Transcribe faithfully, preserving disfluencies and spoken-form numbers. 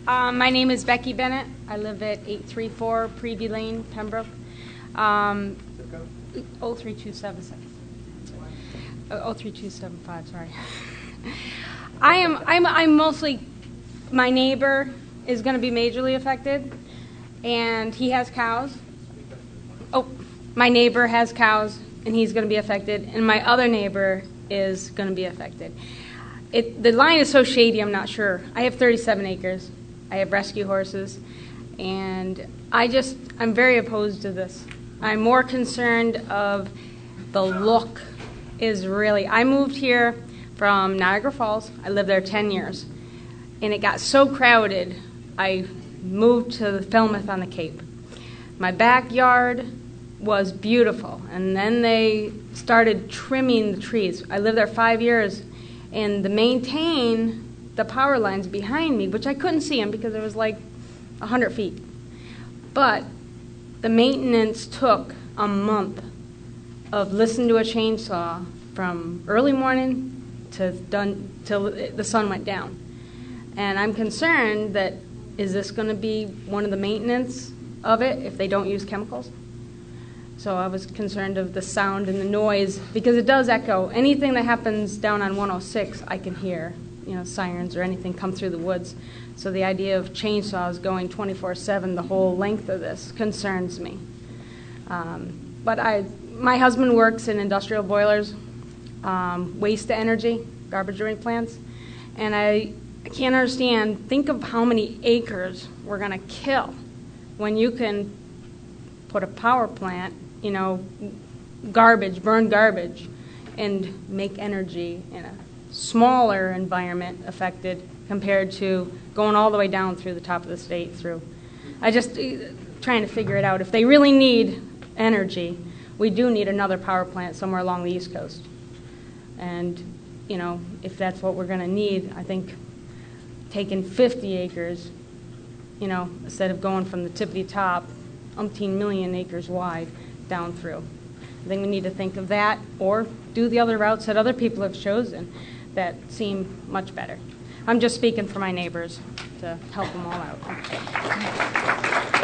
Um, my name is Becky Bennett. I live at eight three four Preview Lane, Pembroke. Um, oh three two seven six. oh three two seven five, sorry. I am, I'm, I'm mostly, my neighbor is going to be majorly affected, and he has cows. Oh, my neighbor has cows, and he's going to be affected, and my other neighbor is going to be affected. It, the line is so shady, I'm not sure. I have thirty-seven acres. I have rescue horses, and I just, I'm very opposed to this. I'm more concerned of the look is really, I moved here from Niagara Falls. I lived there ten years, and it got so crowded, I moved to Falmouth on the Cape. My backyard was beautiful, and then they started trimming the trees. I lived there five years, and to maintain the power lines behind me, which I couldn't see them because it was like one hundred feet. But the maintenance took a month of listening to a chainsaw from early morning to done till the sun went down. And I'm concerned that is this going to be one of the maintenance of it if they don't use chemicals? So I was concerned of the sound and the noise because it does echo. Anything that happens down on one oh six, I can hear, you know, sirens or anything come through the woods. So the idea of chainsaws going twenty-four seven the whole length of this concerns me. Um, but I, my husband works in industrial boilers, um, waste to energy, garbage treatment plants, and I, I can't understand, think of how many acres we're going to kill when you can put a power plant, you know, garbage, burn garbage, and make energy in a smaller environment affected compared to going all the way down through the top of the state through. I just uh, trying to figure it out. If they really need energy, we do need another power plant somewhere along the East Coast. And, you know, if that's what we're going to need, I think taking fifty acres, you know, instead of going from the tippity top, umpteen million acres wide, down through. I think we need to think of that or do the other routes that other people have chosen that seem much better. I'm just speaking for my neighbors to help them all out.